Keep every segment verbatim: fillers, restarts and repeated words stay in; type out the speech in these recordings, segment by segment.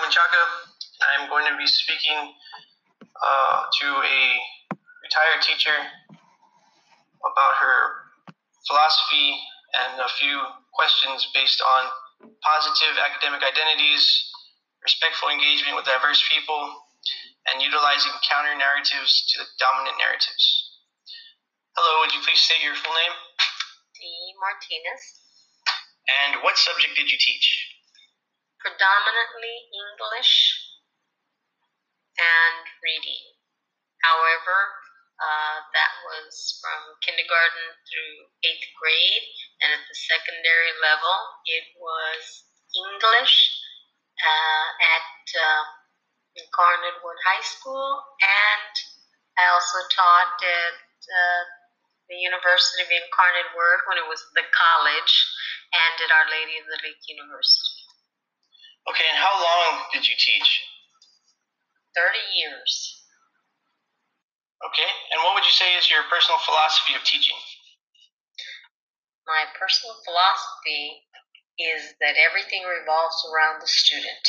Menchaca. I'm going to be speaking uh, to a retired teacher about her philosophy and a few questions based on positive academic identities, respectful engagement with diverse people, and utilizing counter narratives to the dominant narratives. Hello, would you please state your full name? Dee Martinez. And what subject did you teach? Predominantly English and reading. However, uh, that was from kindergarten through eighth grade, and at the secondary level, it was English uh, at uh, Incarnate Word High School, and I also taught at uh, the University of Incarnate Word when it was the college, and at Our Lady of the Lake University. Okay, and how long did you teach? thirty years. Okay, and what would you say is your personal philosophy of teaching? My personal philosophy is that everything revolves around the student,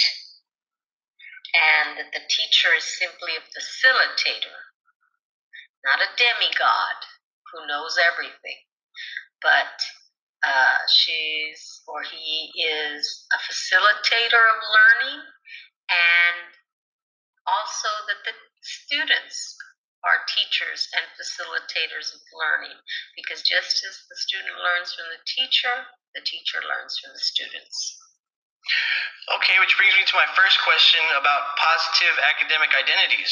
and that the teacher is simply a facilitator, not a demigod who knows everything, but uh, she's or he is a facilitator of learning, and also that the students are teachers and facilitators of learning, because just as the student learns from the teacher, the teacher learns from the students. Okay, which brings me to my first question about positive academic identities.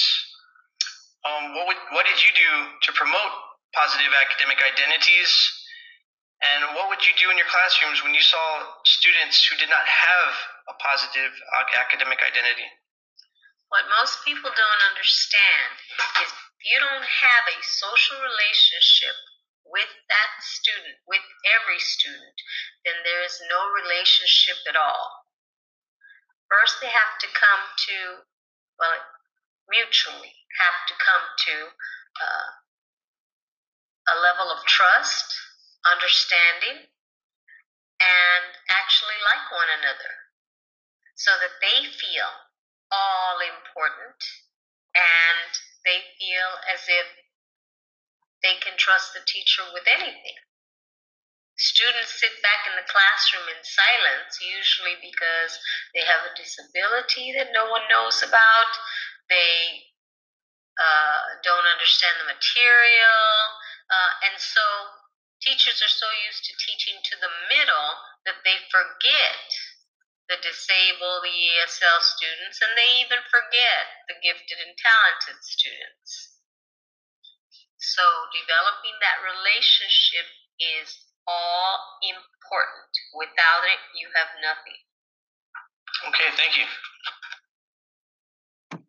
Um, what would, what did you do to promote positive academic identities, and what would you do in your classrooms when you saw students who did not have a positive academic identity? What most people don't understand is if you don't have a social relationship with that student, with every student, then there is no relationship at all. First, they have to come to, well, mutually have to come to uh, a level of trust, understanding, and actually like one another, so that they feel all important and they feel as if they can trust the teacher with anything. Students sit back in the classroom in silence, usually because they have a disability that no one knows about. They uh, don't understand the material. Uh, and so teachers are so used to teaching to the middle that they forget the disabled, the E S L students, and they even forget the gifted and talented students. So developing that relationship is all important. Without it, you have nothing. Okay, thank you.